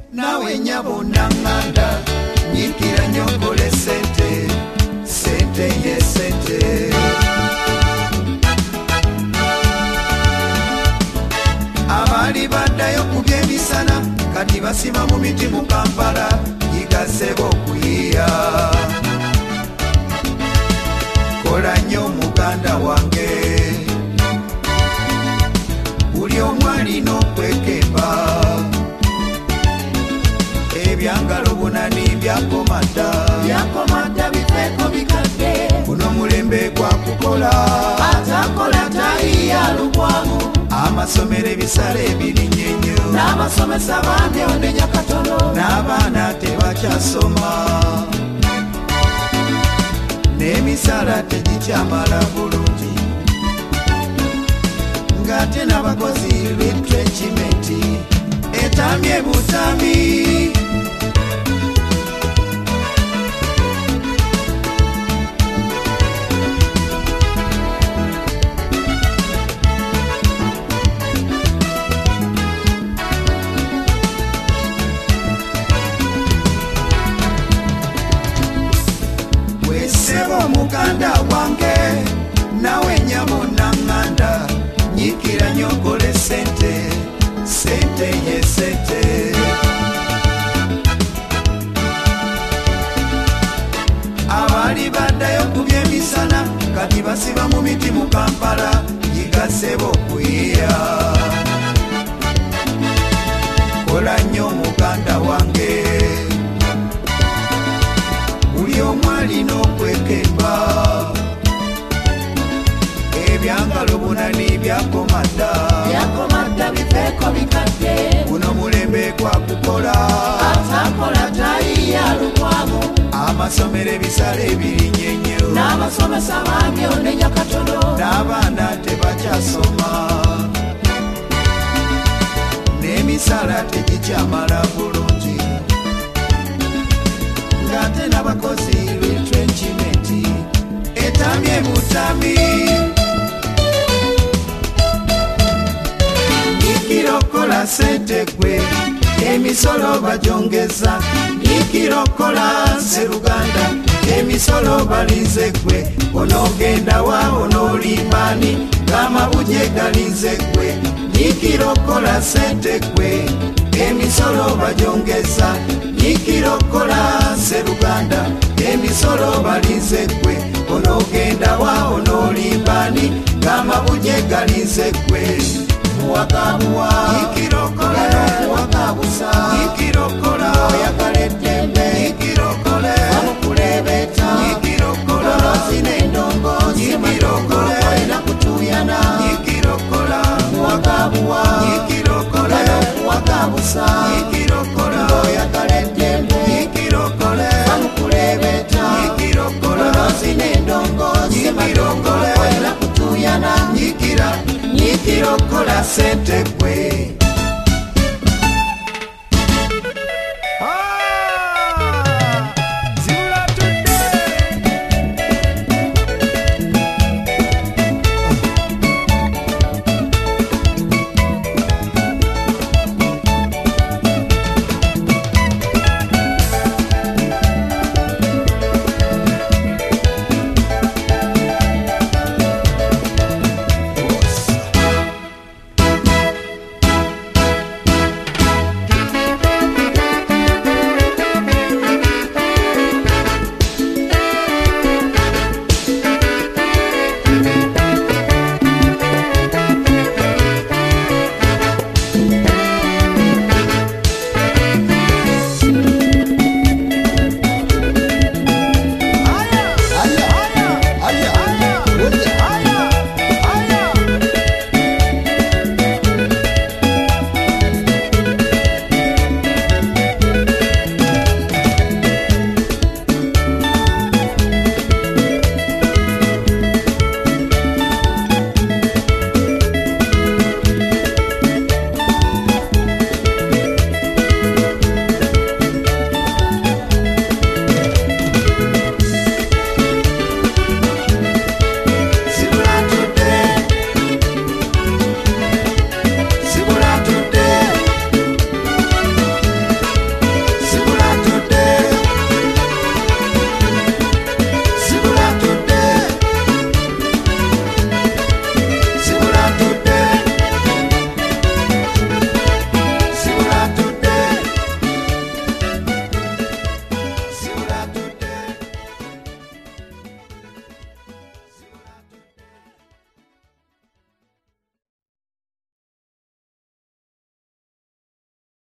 nawe nyabo nanganda nyikira nyokole sente sente ye sente abali baddayo kubyemisana kati basima mu miti mu Kampala yigasebo okuyiya kola nnyo muganda wange buli omwali n'okwekemba ebyangalo bunani byakomadda bifeeko bikadde buno mulembe gwa kukola atakola tayiya lubwamu amasomero ebisale ebirinnye nnyo n'abasomesa bange onenya katono n'abaana tebakyasoma n'emisala tegikyamala bulungi ng'ate n'abakozi retrenchimenti etamye butami muganda wange nawe nyabo nanganda nyikira nyokole sente sente ye sente abali baddayo kubyemisana kati basiba mu miti mu Kampala yigasebo okuyiya kola nnyo muganda wange buli omwali n'okwekemba ebyangalo bunani byakomadda bifeeko bikadde buno mulembe gwa kukola atakola tayiya lubwamu amasomero ebisale ebirinnye nnyo n'abasomesa bange onenya katono n'abaana tebakyasoma n'emisala tegikyamala bulungi ng'ate n'abakozi retrenchimenti etamye butami nyikirokola sente gwe emisolo bagyongeza nyikirokola Sseruganda emisolo balinze gwe onoogenda wa onoolimbani ng'amabuje galinze gwe nyikirokola sente gwe emisolo bagyongeza nyikirokola Sseruganda emisolo balinze gwe onoogenda wa onoolimbani ng'amabuje galinze gwe muwakabuwa nyikirokola n'okuwakabusa nyikirokola oyagala eddembe nyikirokole bamukulebeta nyikirokola olozi n'endongoozi nyikirokole olina kutuyana nyikirokola muwakabuwa nyikirokola n'okuwakabusa nyikirokola oyagala eddembe nyikirokole bamukulebeta nyikirokola olozi n'endongoozi nyikirokole olina kutuyana nyikirokola sente gwe